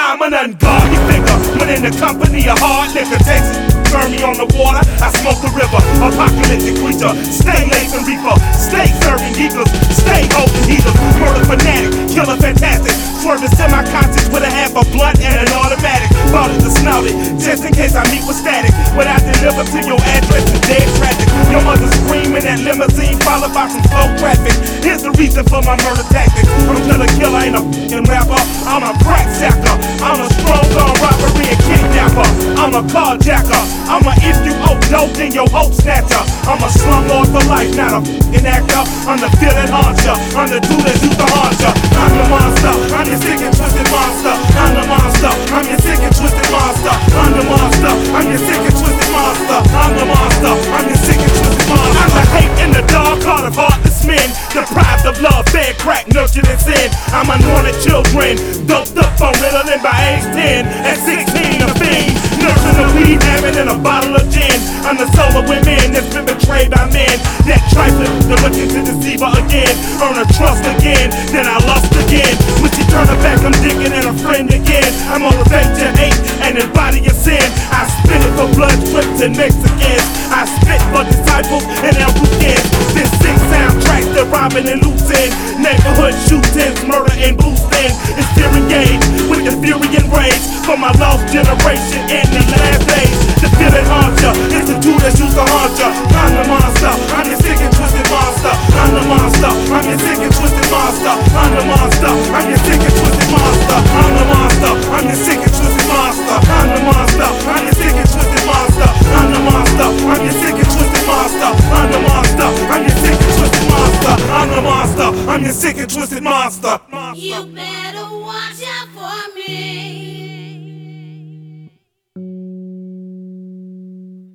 I'm an ungodly figure when in the company of hard liquor. Texas, burn me on the water, I smoke the river. Apocalyptic creature, stay lacing reaper, stay serving eagles, stay holding heaters. Murder fanatic, killer fantastic, swerving semi-conscious with a half a blunt and an automatic. Bought it to snout it, just in case I meet with static. When I deliver to your address, it's dead tragic. Your mother screaming that limousine followed by some slow traffic. Here's the reason for my murder tactics. I'm still a killer, ain't a f***ing rapper. I'm a crack sacker, I'm a strong gun robbery and kidnapper. I'm a carjacker, I'm a if you owe dope then your hope snatcher. I'm a slumlord for life, not a f***ing actor. I'm the villain hauncher, I'm the dude that used to haunt ya. I'm the monster, I'm your sick and twisted monster. I'm the monster, I'm your sick and twisted monster. I'm the monster, I'm your sick and twisted monster. I'm the monster, I'm your sick and twisted monster. I'm the hate in the dark heart of heartless men, deprived of love, fed crack, nurtured in sin. I'm anointed children, doped up on Ritalin by age 10. At 16, a fiend, nursing a weed habit and a bottle of gin. I'm the soul of women that's been betrayed by men that trifling, they're looking to deceive her again. Earn her trust again, then I lost again. When she turned her back, I'm digging at a friend again. I motivate your hate and embody your sin. I spit it for blood strips and Mexicans. I spit for disciples and El Rucans. This sick soundtrack, they're robbing and looting. Neighborhood shootings, murder and boosting. It's tearing gauge with the fury and rage for my lost generation in the last days. The villain haunter, it's the dude that used to haunt ya. I'm the monster, I'm your sick and twisted monster. I'm the monster, I'm your sick and twisted monster. I'm the monster, I'm your sick and twisted monster. I'm the monster, I'm your sick and twisted monster. I'm the monster, I'm your sick and twisted monster. I'm the monster, I'm your sick and twisted monster. I'm the monster, I'm your sick and twisted monster. I'm the monster, I'm your sick and twisted monster. You better watch out for me.